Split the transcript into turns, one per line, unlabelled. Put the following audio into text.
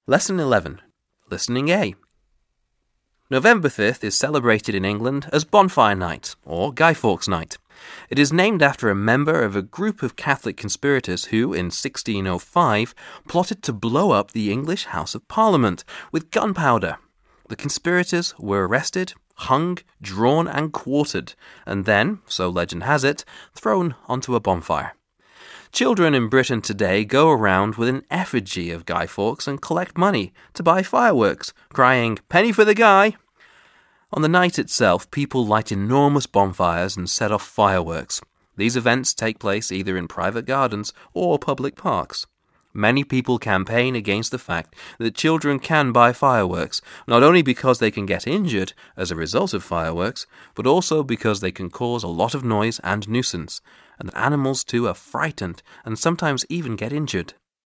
Lesson 11. Listening A. November 5th is celebrated in England as Bonfire Night, or Guy Fawkes Night. It is named after a member of a group of Catholic conspirators who, in 1605, plotted to blow up the English House of Parliament with gunpowder. The conspirators were arrested, hung, drawn and quartered, and then, so legend has it, thrown onto a bonfire. Children in Britain today go around with an effigy of Guy Fawkes and collect money to buy fireworks, crying, "Penny for the Guy!" On the night itself, people light enormous bonfires and set off fireworks. These events take place either in private gardens or public parks. Many people campaign against the fact that children can buy fireworks, not only because they can get injured as a result of fireworks, but also because they can cause a lot of noise and nuisance, and that animals too are frightened and sometimes even get injured.